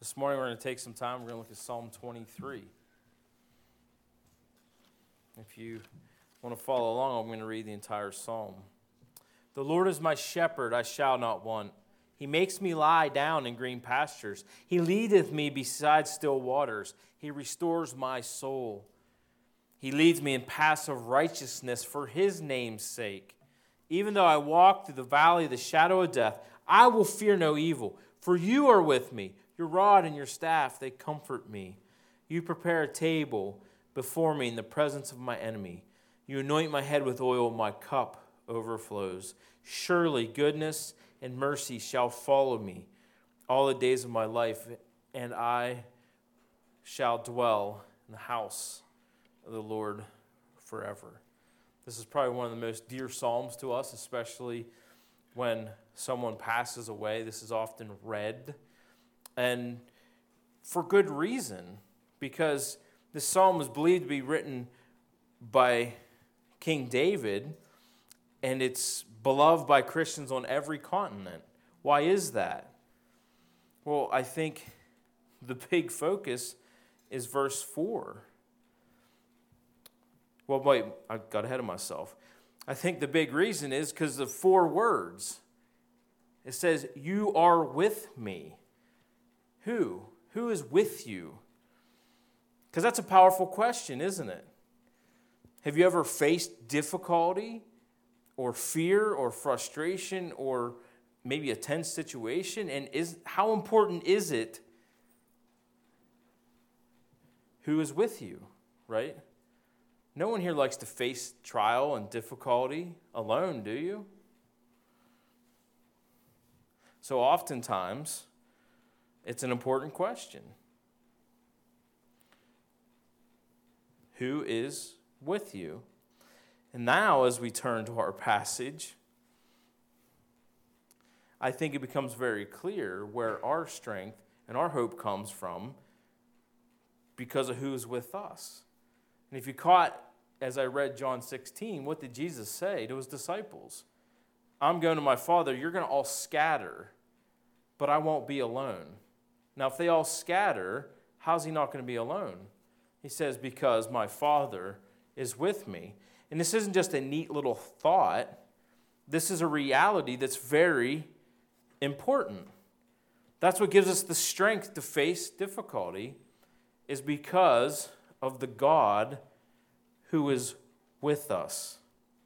This morning we're going to take some time. We're going to look at Psalm 23. If you want to follow along, I'm going to read the entire psalm. The Lord is my shepherd, I shall not want. He makes me lie down in green pastures. He leadeth me beside still waters. He restores my soul. He leads me in paths of righteousness for his name's sake. Even though I walk through the valley of the shadow of death, I will fear no evil, for you are with me. Your rod and your staff, they comfort me. You prepare a table before me in the presence of my enemy. You anoint my head with oil, my cup overflows. Surely goodness and mercy shall follow me all the days of my life, and I shall dwell in the house of the Lord forever. This is probably one of the most dear psalms to us, especially when someone passes away. This is often read, and for good reason, because this psalm is believed to be written by King David, and it's beloved by Christians on every continent. Why is that? Well, I think the big focus is verse 4. Well, wait, I got ahead of myself. I think the big reason is because of 4 words. It says, you are with me. Who? Who is with you? Because that's a powerful question, isn't it? Have you ever faced difficulty or fear or frustration or maybe a tense situation? And how important is it who is with you, right? No one here likes to face trial and difficulty alone, do you? So oftentimes, it's an important question. Who is with you? And now, as we turn to our passage, I think it becomes very clear where our strength and our hope comes from because of who is with us. And if you caught, as I read John 16, what did Jesus say to his disciples? I'm going to my Father, you're going to all scatter, but I won't be alone. Now, if they all scatter, how's he not going to be alone? He says, because my Father is with me. And this isn't just a neat little thought. This is a reality that's very important. That's what gives us the strength to face difficulty, is because of the God who is with us.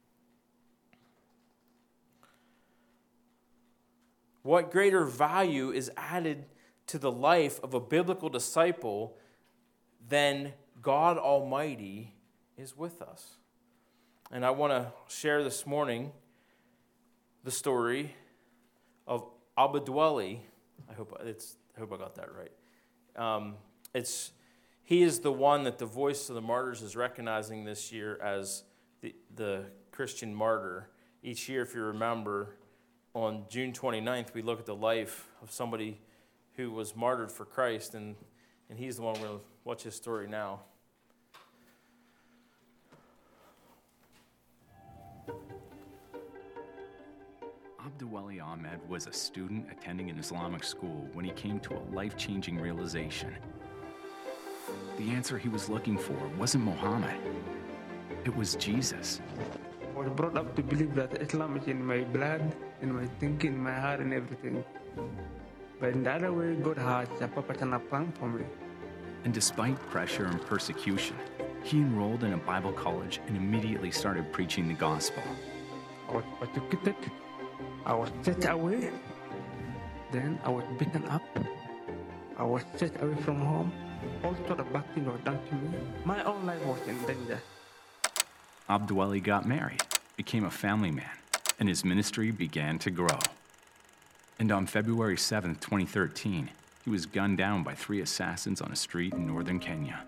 What greater value is added to the life of a biblical disciple than God Almighty is with us? And I want to share this morning the story of Abdwali. I hope I got that right. He is the one that the Voice of the Martyrs is recognizing this year as the Christian martyr. Each year, if you remember, on June 29th, we look at the life of somebody who was martyred for Christ, and he's the one we're going to watch his story now. Abdwali Ahmed was a student attending an Islamic school when he came to a life-changing realization. The answer he was looking for wasn't Muhammad. It was Jesus. I was brought up to believe that Islam is in my blood, in my thinking, my heart, and everything. But in the other way, God has a purpose and a plan for me. And despite pressure and persecution, he enrolled in a Bible college and immediately started preaching the gospel. I was persecuted. I was set away. Then I was beaten up. I was set away from home. All sort of bad things were done to me. My own life was in danger. Abdwali got married, became a family man, and his ministry began to grow. And on February 7th, 2013, he was gunned down by 3 assassins on a street in northern Kenya.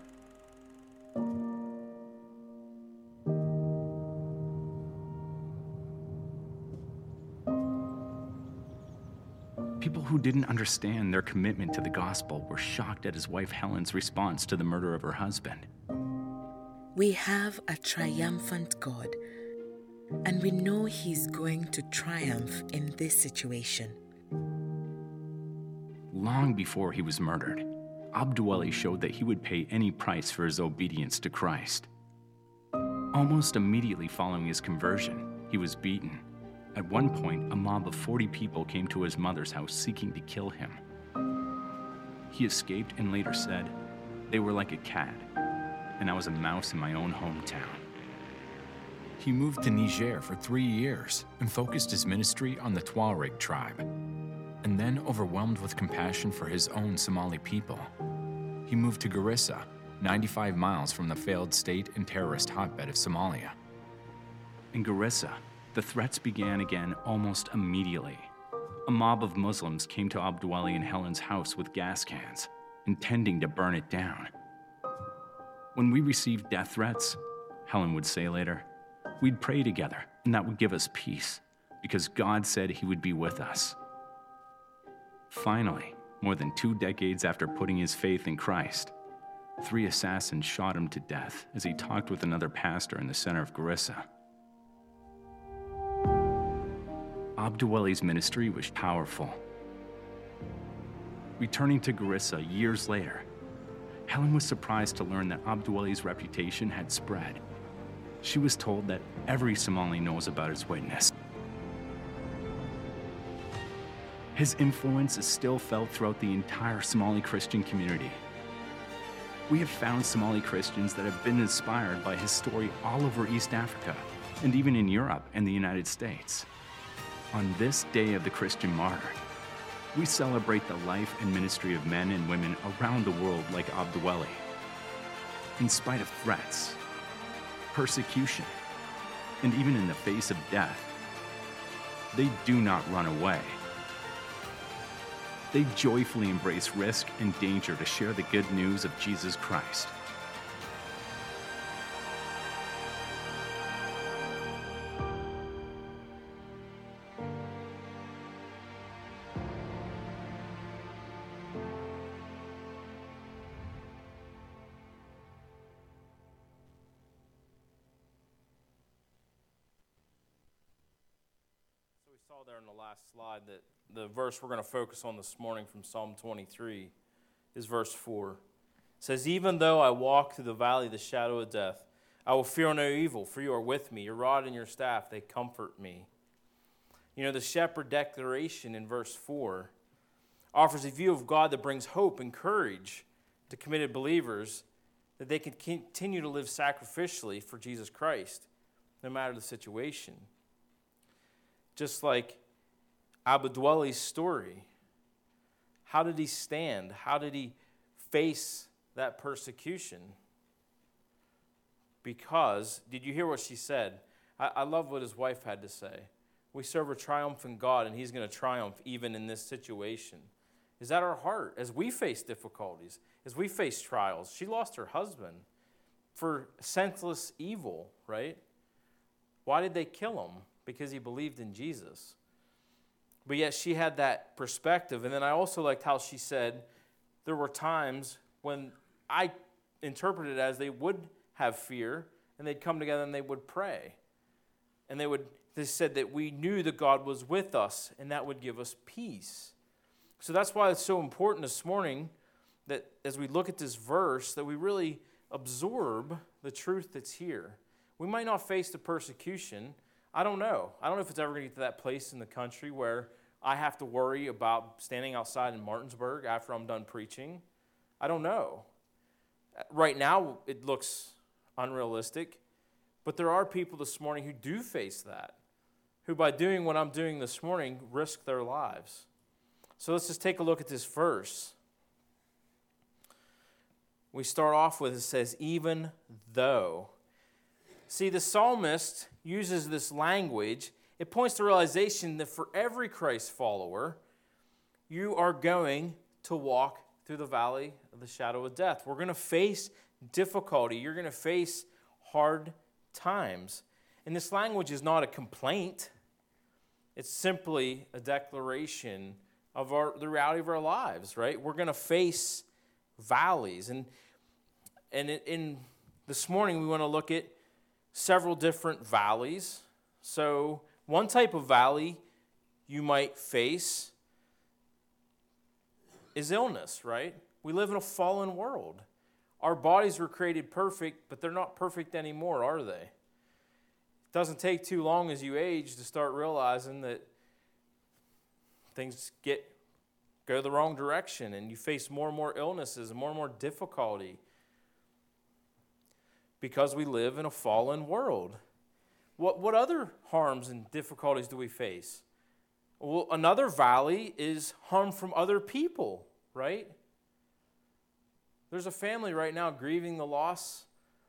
People who didn't understand their commitment to the gospel were shocked at his wife Helen's response to the murder of her husband. We have a triumphant God, and we know He's going to triumph in this situation. long before he was murdered, Abduwali showed that he would pay any price for his obedience to Christ. Almost immediately following his conversion, he was beaten. At one point, a mob of 40 people came to his mother's house seeking to kill him. He escaped and later said, "They were like a cat, and I was a mouse in my own hometown." He moved to Niger for 3 years and focused his ministry on the Tuareg tribe. And then, overwhelmed with compassion for his own Somali people, he moved to Garissa, 95 miles from the failed state and terrorist hotbed of Somalia. In Garissa, the threats began again almost immediately. A mob of Muslims came to Abduwali and Helen's house with gas cans, intending to burn it down. When we received death threats, Helen would say later, we'd pray together, and that would give us peace, because God said he would be with us. Finally, more than 2 decades after putting his faith in Christ, 3 assassins shot him to death as he talked with another pastor in the center of Garissa. Abduwali's ministry was powerful. Returning to Garissa years later, Helen was surprised to learn that Abduwali's reputation had spread. She was told that every Somali knows about his witness. His influence is still felt throughout the entire Somali Christian community. We have found Somali Christians that have been inspired by his story all over East Africa, and even in Europe and the United States. On this day of the Christian martyr, we celebrate the life and ministry of men and women around the world like Abduwali. In spite of threats, persecution, and even in the face of death, they do not run away. They joyfully embrace risk and danger to share the good news of Jesus Christ. There in the last slide that the verse we're going to focus on this morning from Psalm 23 is verse 4. It says, "Even though I walk through the valley of the shadow of death, I will fear no evil, for you are with me. Your rod and your staff, they comfort me." You know, the shepherd declaration in verse 4 offers a view of God that brings hope and courage to committed believers that they can continue to live sacrificially for Jesus Christ, no matter the situation. Just like Abduwali's story. How did he stand? How did he face that persecution? Because, did you hear what she said? I love what his wife had to say. We serve a triumphant God, and he's going to triumph even in this situation. Is that our heart? As we face difficulties, as we face trials. She lost her husband for senseless evil, right? Why did they kill him? Because he believed in Jesus. But yet she had that perspective. And then I also liked how she said there were times when I interpreted it as they would have fear and they'd come together and they would pray. And they said that we knew that God was with us and that would give us peace. So that's why it's so important this morning that as we look at this verse that we really absorb the truth that's here. We might not face the persecution. I don't know. I don't know if it's ever going to get to that place in the country where I have to worry about standing outside in Martinsburg after I'm done preaching. I don't know. Right now, it looks unrealistic, but there are people this morning who do face that, who by doing what I'm doing this morning risk their lives. So let's just take a look at this verse. We start off with, it says, even though. See, the psalmist uses this language. It points to realization that for every Christ follower, you are going to walk through the valley of the shadow of death. We're going to face difficulty. You're going to face hard times. And this language is not a complaint. It's simply a declaration of the reality of our lives, right? We're going to face valleys. And in this morning, we want to look at several different valleys. So one type of valley you might face is illness, right? We live in a fallen world. Our bodies were created perfect, but they're not perfect anymore, are they? It doesn't take too long as you age to start realizing that things go the wrong direction, and you face more and more illnesses and more difficulty because we live in a fallen world. What other harms and difficulties do we face? Well, another valley is harm from other people, right? There's a family right now grieving the loss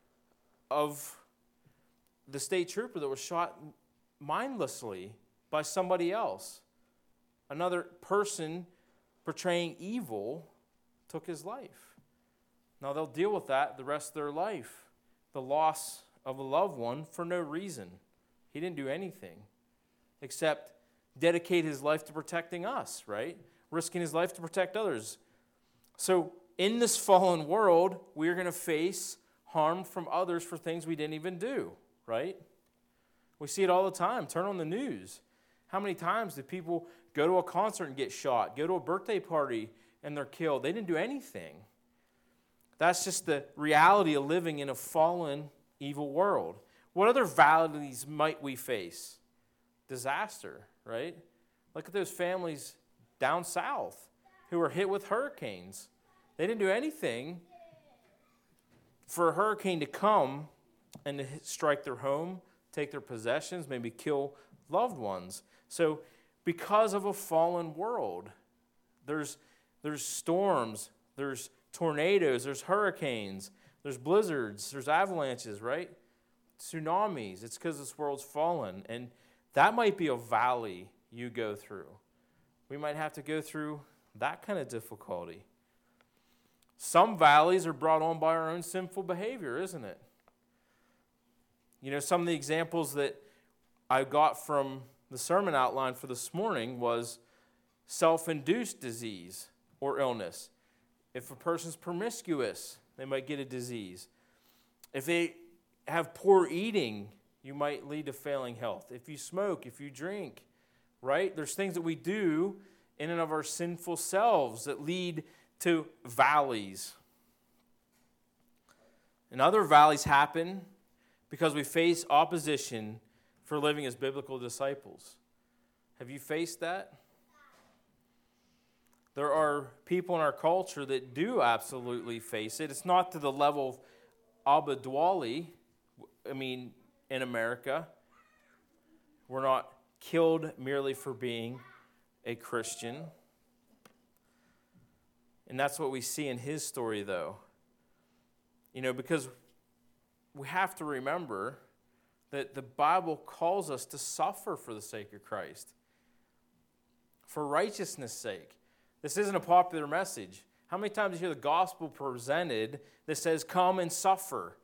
of the state trooper that was shot mindlessly by somebody else. Another person portraying evil took his life. Now they'll deal with that the rest of their life. The loss of a loved one for no reason. He didn't do anything except dedicate his life to protecting us, right? Risking his life to protect others. So in this fallen world, we're going to face harm from others for things we didn't even do, right? We see it all the time. Turn on the news. How many times do people go to a concert and get shot, go to a birthday party and they're killed? They didn't do anything. That's just the reality of living in a fallen, evil world. What other valleys might we face? Disaster, right? Look at those families down south who were hit with hurricanes. They didn't do anything for a hurricane to come and to strike their home, take their possessions, maybe kill loved ones. So because of a fallen world, there's storms, there's tornadoes, there's hurricanes, there's blizzards, there's avalanches, right? Tsunamis. It's because this world's fallen. And that might be a valley you go through. We might have to go through that kind of difficulty. Some valleys are brought on by our own sinful behavior, isn't it? You know, some of the examples that I got from the sermon outline for this morning was self-induced disease or illness. If a person's promiscuous, they might get a disease. If they have poor eating, you might lead to failing health. If you smoke, if you drink, right? There's things that we do in and of our sinful selves that lead to valleys. And other valleys happen because we face opposition for living as biblical disciples. Have you faced that? There are people in our culture that do absolutely face it. It's not to the level of Abba Dwali, in America. We're not killed merely for being a Christian. And that's what we see in his story, though. You know, because we have to remember that the Bible calls us to suffer for the sake of Christ, for righteousness' sake. This isn't a popular message. How many times do you hear the gospel presented that says, come and suffer?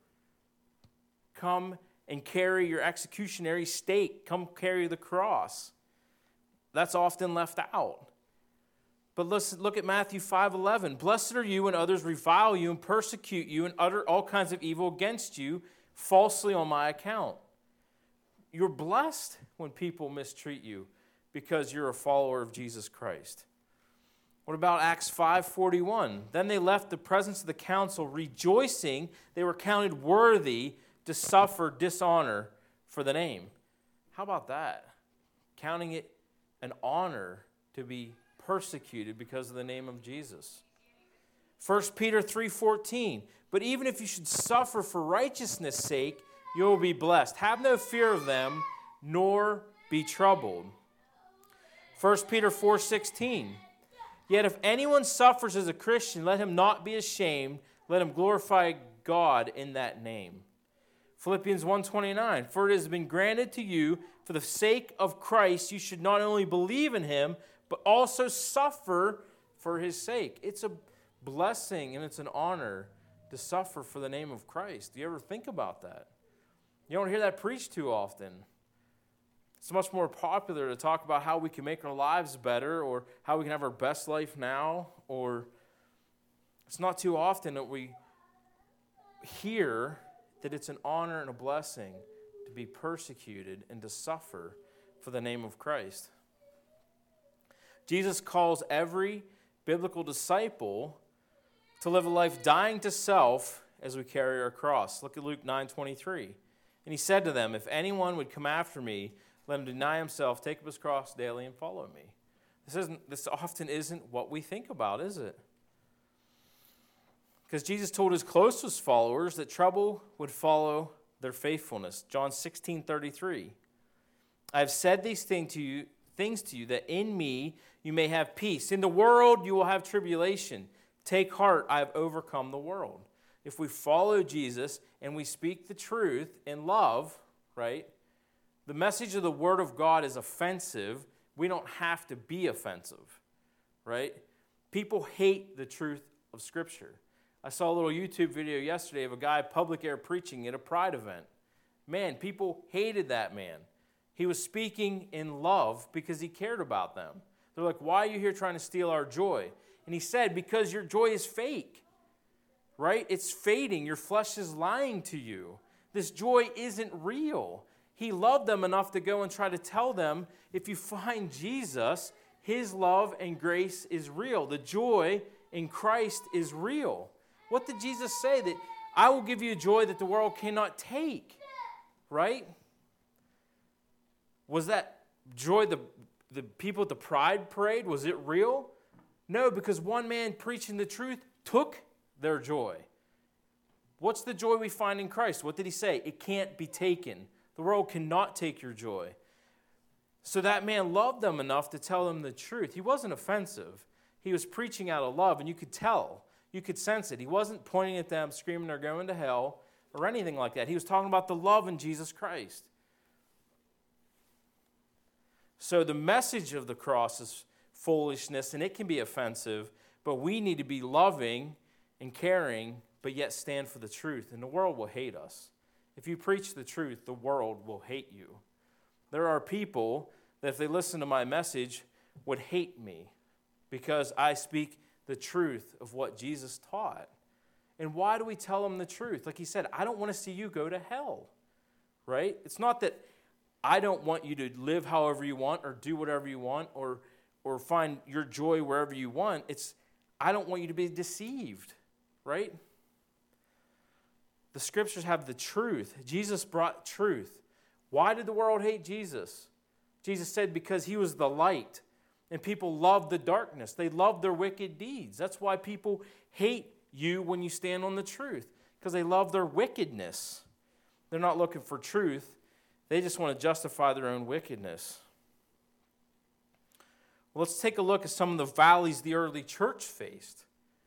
Come and carry your executionary stake. Come carry the cross. That's often left out. But let's look at Matthew 5:11. Blessed are you when others revile you and persecute you and utter all kinds of evil against you falsely on my account. You're blessed when people mistreat you because you're a follower of Jesus Christ. What about Acts 5:41? Then they left the presence of the council rejoicing they were counted worthy to suffer dishonor for the name. How about that? Counting it an honor to be persecuted because of the name of Jesus. 1 Peter 3:14. But even if you should suffer for righteousness' sake, you will be blessed. Have no fear of them, nor be troubled. 1 Peter 4:16. Yet if anyone suffers as a Christian, let him not be ashamed. Let him glorify God in that name. Philippians 1:29. For it has been granted to you, for the sake of Christ, you should not only believe in him, but also suffer for his sake. It's a blessing and it's an honor to suffer for the name of Christ. Do you ever think about that? You don't hear that preached too often. It's much more popular to talk about how we can make our lives better or how we can have our best life now, or it's not too often that we hear that it's an honor and a blessing to be persecuted and to suffer for the name of Christ. Jesus calls every biblical disciple to live a life dying to self as we carry our cross. Look at Luke 9:23. And he said to them, if anyone would come after me, let him deny himself, take up his cross daily, and follow me. This often isn't what we think about, is it? Because Jesus told his closest followers that trouble would follow their faithfulness. John 16:33. I have said these things to you, that in me you may have peace. In the world you will have tribulation. Take heart, I have overcome the world. If we follow Jesus and we speak the truth in love, right? The message of the Word of God is offensive. We don't have to be offensive, right? People hate the truth of Scripture. I saw a little YouTube video yesterday of a guy public air preaching at a Pride event. Man, people hated that man. He was speaking in love because he cared about them. They're like, why are you here trying to steal our joy? And he said, because your joy is fake, right? It's fading. Your flesh is lying to you. This joy isn't real. He loved them enough to go and try to tell them, if you find Jesus, his love and grace is real. The joy in Christ is real. What did Jesus say? That I will give you a joy that the world cannot take, right? Was that joy the people at the Pride Parade? Was it real? No, because one man preaching the truth took their joy. What's the joy we find in Christ? What did he say? It can't be taken. The world cannot take your joy. So that man loved them enough to tell them the truth. He wasn't offensive. He was preaching out of love, and you could tell. You could sense it. He wasn't pointing at them, screaming they're going to hell, or anything like that. He was talking about the love in Jesus Christ. So the message of the cross is foolishness, and it can be offensive, but we need to be loving and caring, but yet stand for the truth, and the world will hate us. If you preach the truth, the world will hate you. There are people that if they listen to my message would hate me because I speak the truth of what Jesus taught. And why do we tell them the truth? Like he said, I don't want to see you go to hell, right? It's not that I don't want you to live however you want or do whatever you want or find your joy wherever you want. It's I don't want you to be deceived, right? The scriptures have the truth. Jesus brought truth. Why did the world hate Jesus? Jesus said because he was the light, and people loved the darkness. They loved their wicked deeds. That's why people hate you when you stand on the truth, because they love their wickedness. They're not looking for truth. They just want to justify their own wickedness. Well, let's take a look at some of the valleys the early church faced.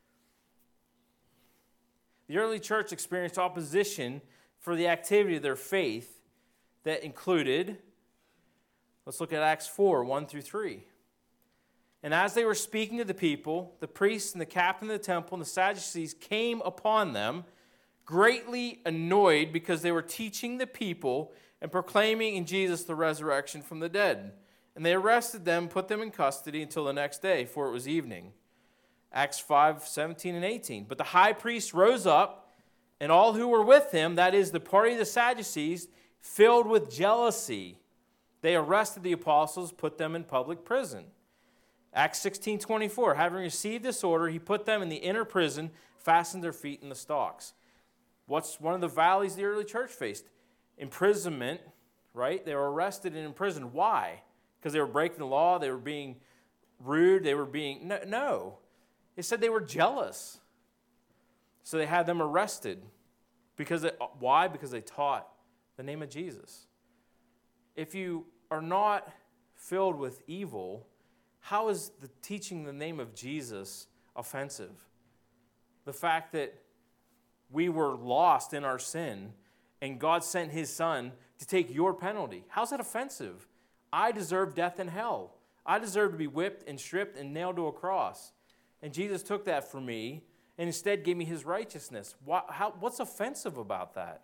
The early church experienced opposition for the activity of their faith that included, let's look at Acts 4, 1 through 3. And as they were speaking to the people, the priests and the captain of the temple and the Sadducees came upon them, greatly annoyed because they were teaching the people and proclaiming in Jesus the resurrection from the dead. And they arrested them, put them in custody until the next day, for it was evening. Acts 5, 17 and 18. But the high priest rose up, and all who were with him, that is, the party of the Sadducees, filled with jealousy, they arrested the apostles, put them in public prison. Acts 16:24. Having received this order, he put them in the inner prison, fastened their feet in the stocks. What's one of the valleys the early church faced? Imprisonment, right? They were arrested and imprisoned. Why? Because they were breaking the law, they were being rude, they were being... No. It said they were jealous. So they had them arrested. Why? Because they taught the name of Jesus. If you are not filled with evil, how is the teaching the name of Jesus offensive? The fact that we were lost in our sin and God sent his son to take your penalty. How's that offensive? I deserve death and hell. I deserve to be whipped and stripped and nailed to a cross. And Jesus took that for me and instead gave me his righteousness. What's offensive about that?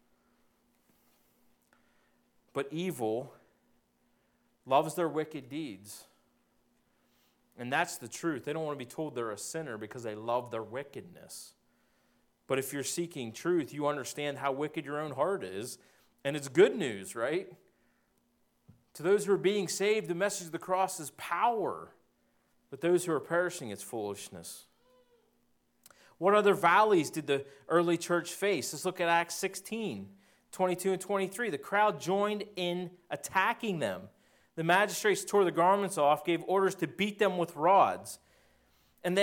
But evil loves their wicked deeds. And that's the truth. They don't want to be told they're a sinner because they love their wickedness. But if you're seeking truth, you understand how wicked your own heart is. And it's good news, right? To those who are being saved, the message of the cross is power. But those who are perishing, it's foolishness. What other valleys did the early church face? Let's look at Acts 16, 22 and 23. The crowd joined in attacking them. The magistrates tore the garments off, gave orders to beat them with rods. And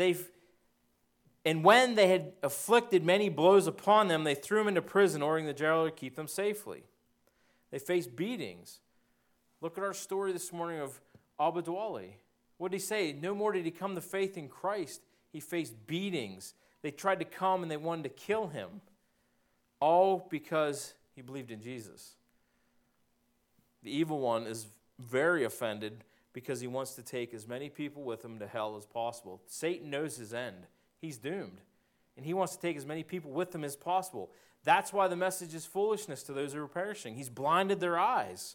when they had afflicted many blows upon them, they threw them into prison, ordering the jailer to keep them safely. They faced beatings. Look at our story this morning of Abu Dwali. What did he say? No more did he come to faith in Christ. He faced beatings. They tried to come and they wanted to kill him. All because he believed in Jesus. The evil one is very offended because he wants to take as many people with him to hell as possible. Satan knows his end. He's doomed. And he wants to take as many people with him as possible. That's why the message is foolishness to those who are perishing. He's blinded their eyes.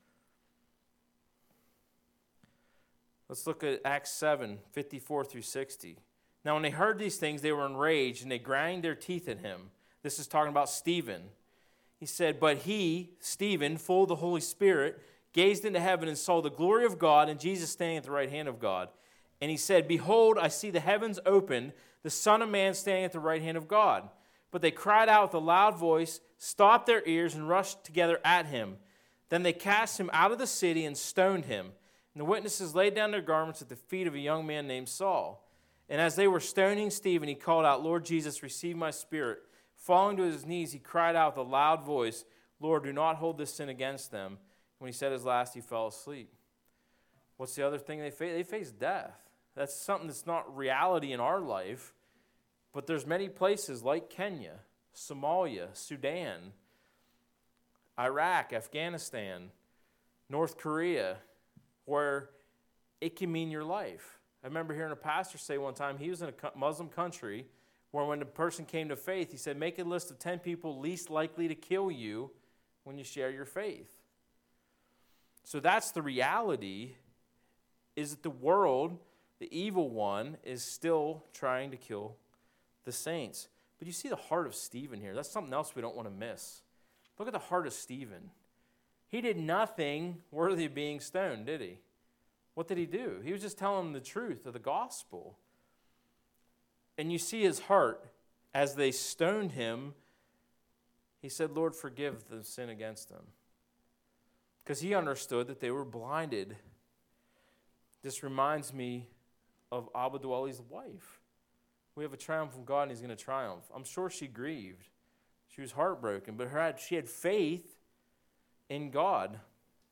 Let's look at Acts 7, 54 through 60. Now when they heard these things, they were enraged, and they ground their teeth at him. This is talking about Stephen. He said, but he, Stephen, full of the Holy Spirit, gazed into heaven and saw the glory of God and Jesus standing at the right hand of God. And he said, behold, I see the heavens open, the Son of Man standing at the right hand of God. But they cried out with a loud voice, stopped their ears, and rushed together at him. Then they cast him out of the city and stoned him. And the witnesses laid down their garments at the feet of a young man named Saul. And as they were stoning Stephen, he called out, Lord Jesus, receive my spirit. Falling to his knees, he cried out with a loud voice, Lord, do not hold this sin against them. When he said his last, he fell asleep. What's the other thing they face? They face death. That's something that's not reality in our life. But there's many places like Kenya, Somalia, Sudan, Iraq, Afghanistan, North Korea, where it can mean your life. I remember hearing a pastor say one time he was in a Muslim country where when the person came to faith, he said, make a list of 10 people least likely to kill you when you share your faith. So that's the reality, is that the world, the evil one, is still trying to kill the saints. But you see the heart of Stephen here. That's something else we don't want to miss. Look at the heart of Stephen. He did nothing worthy of being stoned, did he? What did he do? He was just telling them the truth of the gospel. And you see his heart. As they stoned him, he said, Lord, forgive the sin against them. Because he understood that they were blinded. This reminds me of Abu Dwali's wife. We have a triumph from God and he's going to triumph. I'm sure she grieved. She was heartbroken, but she had faith in God.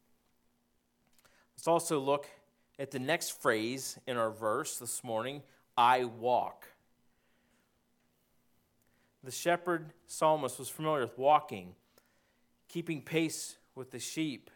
Let's also look at the next phrase in our verse this morning, I walk. The shepherd psalmist was familiar with walking, keeping pace with the sheep.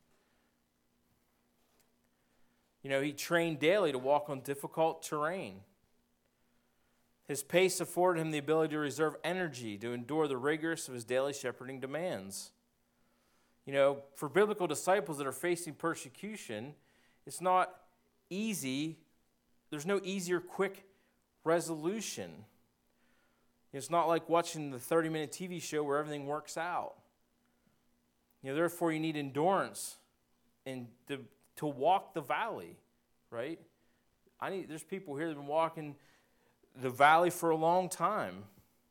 You know, he trained daily to walk on difficult terrain. His pace afforded him the ability to reserve energy to endure the rigors of his daily shepherding demands. You know, for biblical disciples that are facing persecution, it's not easy. There's no easy or quick resolution. It's not like watching the 30-minute TV show where everything works out. You know, therefore, you need endurance and to walk the valley, right? There's people here that have been walking the valley for a long time.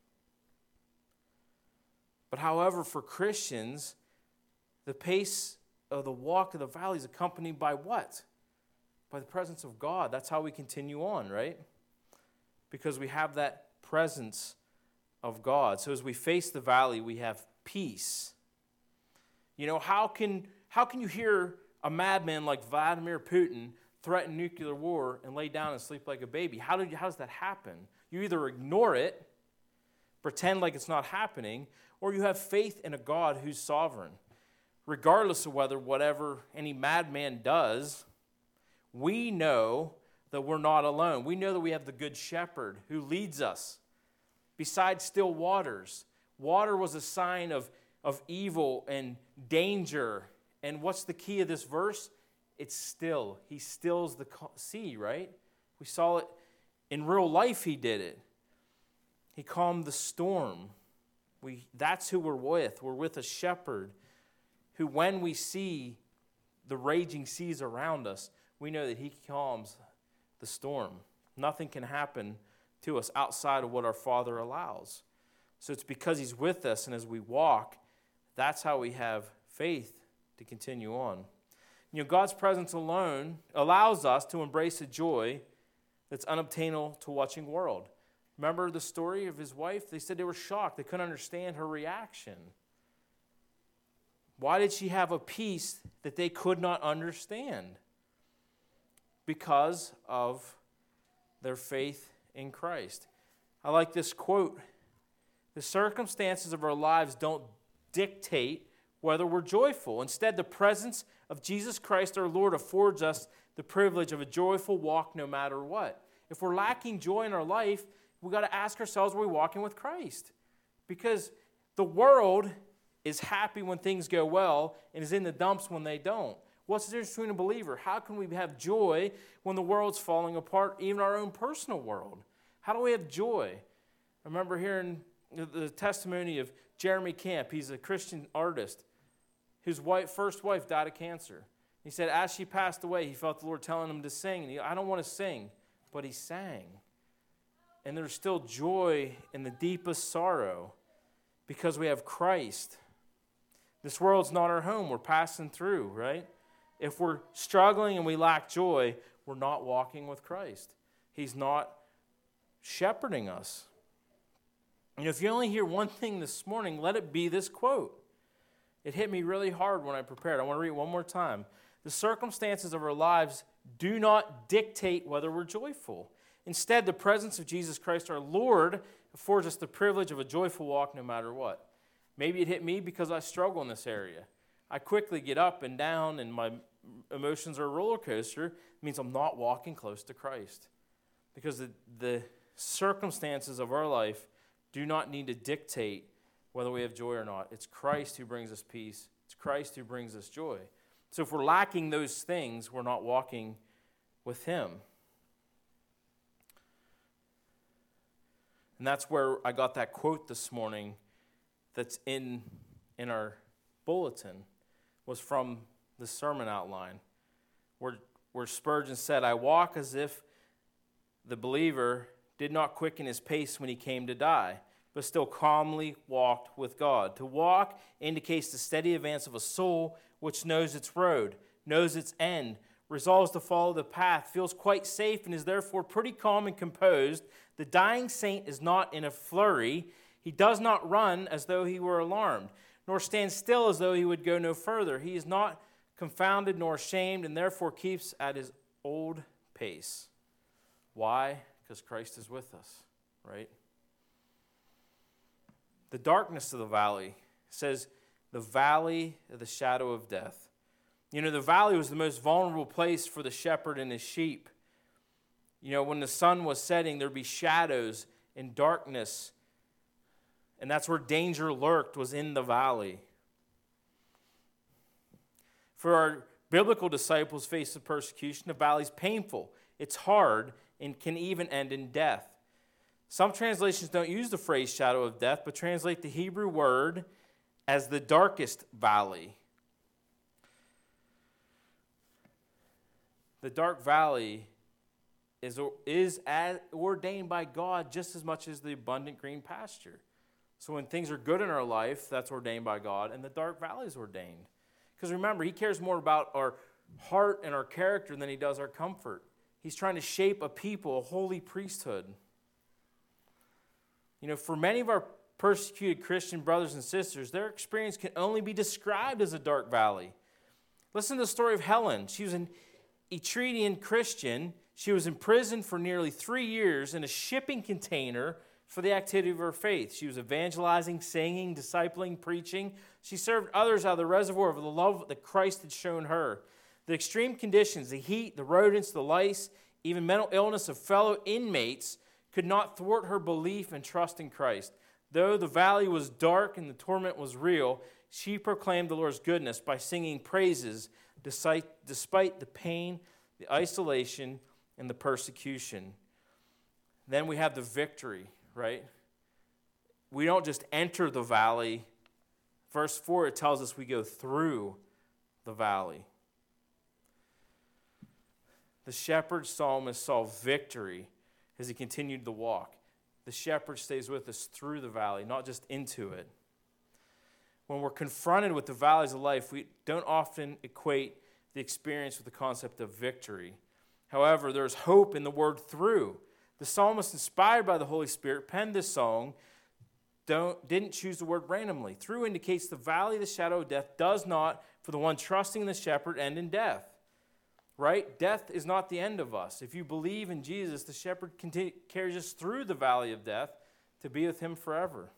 But however, for Christians, the pace of the walk of the valley is accompanied by what? By the presence of God. That's how we continue on, right? Because we have that presence of God. So as we face the valley, we have peace. You know, how can you hear a madman like Vladimir Putin threaten nuclear war and lay down and sleep like a baby? How does that happen? You either ignore it, pretend like it's not happening, or you have faith in a God who's sovereign. Regardless of whatever any madman does, we know that we're not alone. We know that we have the good shepherd who leads us beside still waters. Water was a sign of evil and danger. And what's the key of this verse? It's still. He stills the sea, right? We saw it in real life. He did it. He calmed the storm. That's who we're with. We're with a shepherd who, when we see the raging seas around us, we know that he calms the storm. Nothing can happen to us outside of what our Father allows. So it's because he's with us, and as we walk, that's how we have faith to continue on. God's presence alone allows us to embrace a joy that's unobtainable to watching world. Remember the story of his wife? They said they were shocked. They couldn't understand her reaction. Why did she have a peace that they could not understand? Because of their faith in Christ. I like this quote. The circumstances of our lives don't dictate whether we're joyful. Instead, the presence of Jesus Christ our Lord affords us the privilege of a joyful walk no matter what. If we're lacking joy in our life, we've got to ask ourselves, are we walking with Christ? Because the world is happy when things go well and is in the dumps when they don't. What's the difference between a believer? How can we have joy when the world's falling apart, even our own personal world? How do we have joy? I remember hearing the testimony of Jeremy Camp. He's a Christian artist whose first wife died of cancer. He said as she passed away, he felt the Lord telling him to sing. I don't want to sing, but he sang. And there's still joy in the deepest sorrow because we have Christ. This world's not our home. We're passing through, right? If we're struggling and we lack joy, we're not walking with Christ. He's not shepherding us. If you only hear one thing this morning, let it be this quote. It hit me really hard when I prepared. I want to read it one more time. The circumstances of our lives do not dictate whether we're joyful. Instead, the presence of Jesus Christ our Lord affords us the privilege of a joyful walk no matter what. Maybe it hit me because I struggle in this area. I quickly get up and down, and my emotions are a roller coaster. It means I'm not walking close to Christ. Because the circumstances of our life do not need to dictate whether we have joy or not. It's Christ who brings us peace. It's Christ who brings us joy. So if we're lacking those things, we're not walking with him. And that's where I got that quote this morning that's in our bulletin, was from the sermon outline, where Spurgeon said, I walk as if the believer did not quicken his pace when he came to die, but still calmly walked with God. To walk indicates the steady advance of a soul which knows its road, knows its end, resolves to follow the path, feels quite safe, and is therefore pretty calm and composed. The dying saint is not in a flurry. He does not run as though he were alarmed, nor stand still as though he would go no further. He is not confounded nor ashamed, and therefore keeps at his old pace. Why? Because Christ is with us, right? The darkness of the valley says the valley of the shadow of death. The valley was the most vulnerable place for the shepherd and his sheep. When the sun was setting, there'd be shadows and darkness. And that's where danger lurked, was in the valley. For our biblical disciples face the persecution, the valley's painful. It's hard and can even end in death. Some translations don't use the phrase shadow of death, but translate the Hebrew word as the darkest valley. The dark valley is ordained by God just as much as the abundant green pasture. So when things are good in our life, that's ordained by God, and the dark valley is ordained. Because remember, he cares more about our heart and our character than he does our comfort. He's trying to shape a people, a holy priesthood. For many of our persecuted Christian brothers and sisters, their experience can only be described as a dark valley. Listen to the story of Helen. She was an Etrurian Christian. She was imprisoned for nearly 3 years in a shipping container for the activity of her faith. She was evangelizing, singing, discipling, preaching. She served others out of the reservoir of the love that Christ had shown her. The extreme conditions, the heat, the rodents, the lice, even mental illness of fellow inmates could not thwart her belief and trust in Christ. Though the valley was dark and the torment was real, she proclaimed the Lord's goodness by singing praises despite the pain, the isolation, and the persecution. Then we have the victory, right? We don't just enter the valley. Verse 4, it tells us we go through the valley. The shepherd psalmist saw victory as he continued to walk. The shepherd stays with us through the valley, not just into it. When we're confronted with the valleys of life, we don't often equate the experience with the concept of victory. However, there's hope in the word through. The psalmist, inspired by the Holy Spirit, penned this song, didn't choose the word randomly. Through indicates the valley of the shadow of death does not, for the one trusting in the shepherd, end in death. Right? Death is not the end of us. If you believe in Jesus, the shepherd carries us through the valley of death to be with him forever.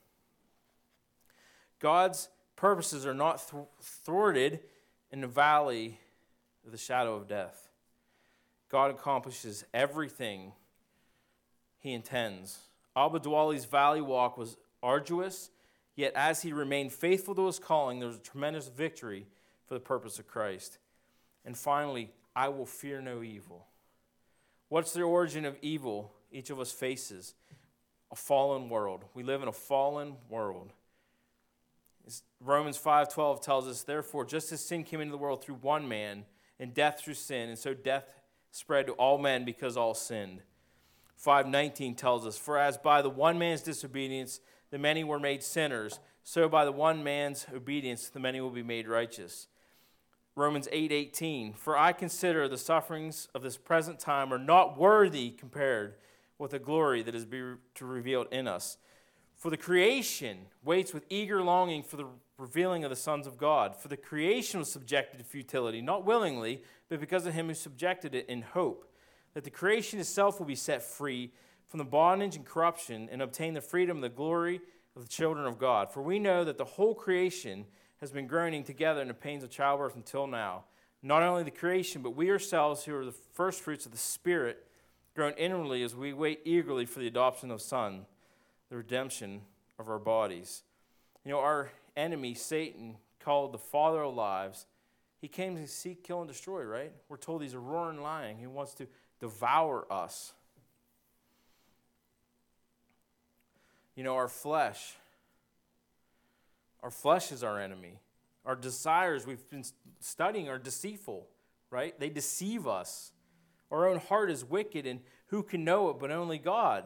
God's purposes are not thwarted in the valley of the shadow of death. God accomplishes everything he intends. Al-Badwali's valley walk was arduous, yet as he remained faithful to his calling, there was a tremendous victory for the purpose of Christ. And finally, I will fear no evil. What's the origin of evil each of us faces? A fallen world. We live in a fallen world. Romans 5:12 tells us, therefore, just as sin came into the world through one man, and death through sin, and so death spread to all men because all sinned. 5:19 tells us, for as by the one man's disobedience the many were made sinners, so by the one man's obedience the many will be made righteous. Romans 8:18, for I consider the sufferings of this present time are not worthy compared with the glory that is to revealed in us. For the creation waits with eager longing for the revealing of the sons of God. For the creation was subjected to futility, not willingly, but because of him who subjected it in hope, that the creation itself will be set free from the bondage and corruption and obtain the freedom and the glory of the children of God. For we know that the whole creation has been groaning together in the pains of childbirth until now. Not only the creation, but we ourselves who are the first fruits of the Spirit, groan inwardly as we wait eagerly for the adoption of Son, the redemption of our bodies. You know, our enemy, Satan, called the father of lies, he came to seek, kill, and destroy, right? We're told he's a roaring lion. He wants to devour us. You know, our flesh is our enemy. Our desires, we've been studying, are deceitful, right? They deceive us. Our own heart is wicked, and who can know it but only God?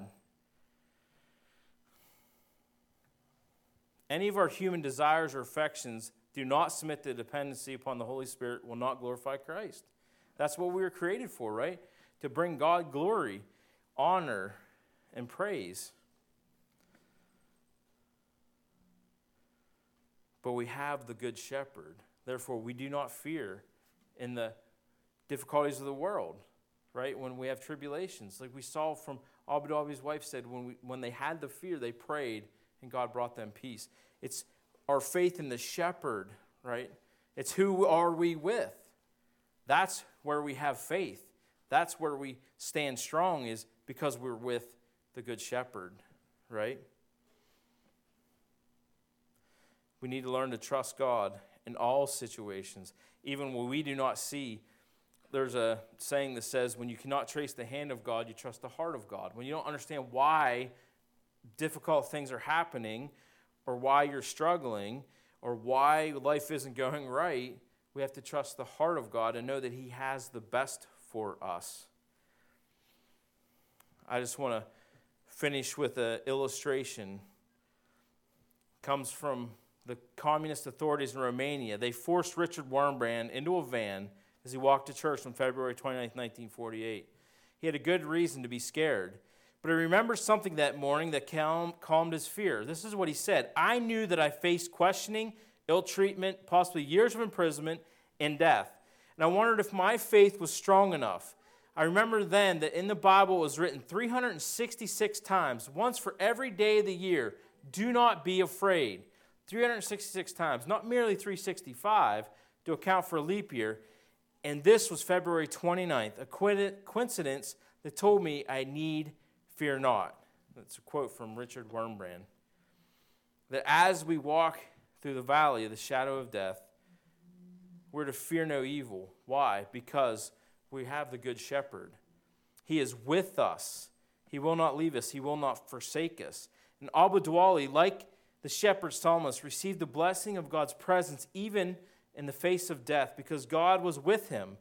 Any of our human desires or affections do not submit to dependency upon the Holy Spirit will not glorify Christ. That's what we were created for, right? To bring God glory, honor, and praise. But we have the Good Shepherd. Therefore, we do not fear in the difficulties of the world, right? When we have tribulations. Like we saw from Al-Badwali's wife said, when they had the fear, they prayed, and God brought them peace. It's our faith in the shepherd, right? It's who are we with. That's where we have faith. That's where we stand strong, is because we're with the Good Shepherd, right? We need to learn to trust God in all situations, even when we do not see. There's a saying that says, when you cannot trace the hand of God, you trust the heart of God. When you don't understand why difficult things are happening, or why you're struggling, or why life isn't going right, we have to trust the heart of God and know that he has the best for us. I just want to finish with an illustration. It comes from the communist authorities in Romania. They forced Richard Wurmbrand into a van as he walked to church on February 29, 1948. He had a good reason to be scared. But he remembered something that morning that calmed his fear. This is what he said. I knew that I faced questioning, ill treatment, possibly years of imprisonment, and death. And I wondered if my faith was strong enough. I remember then that in the Bible it was written 366 times, once for every day of the year, do not be afraid. 366 times, not merely 365 to account for a leap year. And this was February 29th, a coincidence that told me I need fear not. That's a quote from Richard Wurmbrand. That as we walk through the valley of the shadow of death, we're to fear no evil. Why? Because we have the Good Shepherd. He is with us. He will not leave us. He will not forsake us. And Al-Badwali, like the shepherd psalmist, received the blessing of God's presence even in the face of death because God was with him.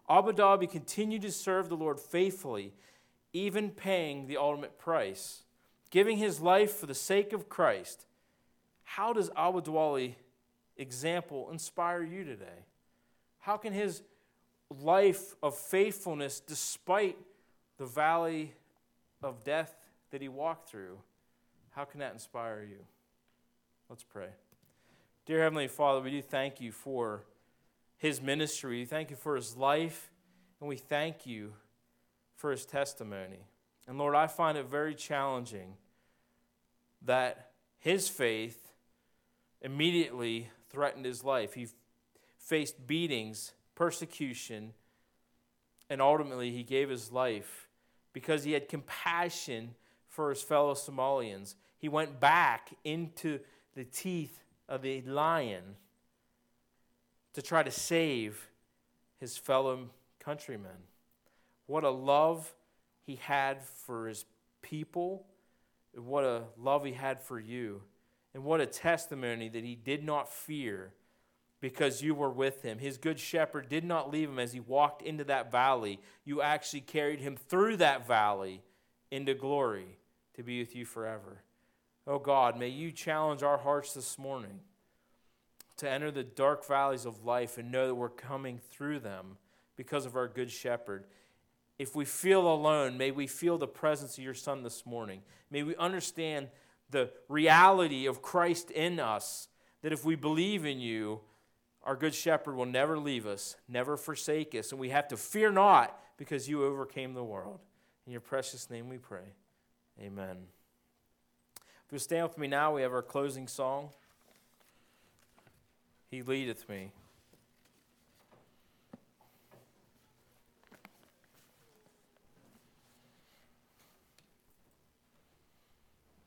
Abu Dhabi continued to serve the Lord faithfully, even paying the ultimate price, giving his life for the sake of Christ. How does Abu Dhabi example inspire you today? How can his life of faithfulness, despite the valley of death that he walked through, how can that inspire you? Let's pray. Dear Heavenly Father, we do thank you for his ministry. We thank you for his life, and we thank you for his testimony. And Lord, I find it very challenging that his faith immediately threatened his life. He faced beatings, persecution, and ultimately he gave his life because he had compassion for his fellow Somalians. He went back into the teeth of the lion to try to save his fellow countrymen. What a love he had for his people, and what a love he had for you, and what a testimony that he did not fear because you were with him. His good shepherd did not leave him as he walked into that valley. You actually carried him through that valley into glory to be with you forever. Oh God, may you challenge our hearts this morning to enter the dark valleys of life and know that we're coming through them because of our good shepherd. If we feel alone, may we feel the presence of your Son this morning. May we understand the reality of Christ in us, that if we believe in you, our good shepherd will never leave us, never forsake us, and we have to fear not because you overcame the world. In your precious name we pray. Amen. If you'll stand with me now, we have our closing song. He leadeth me.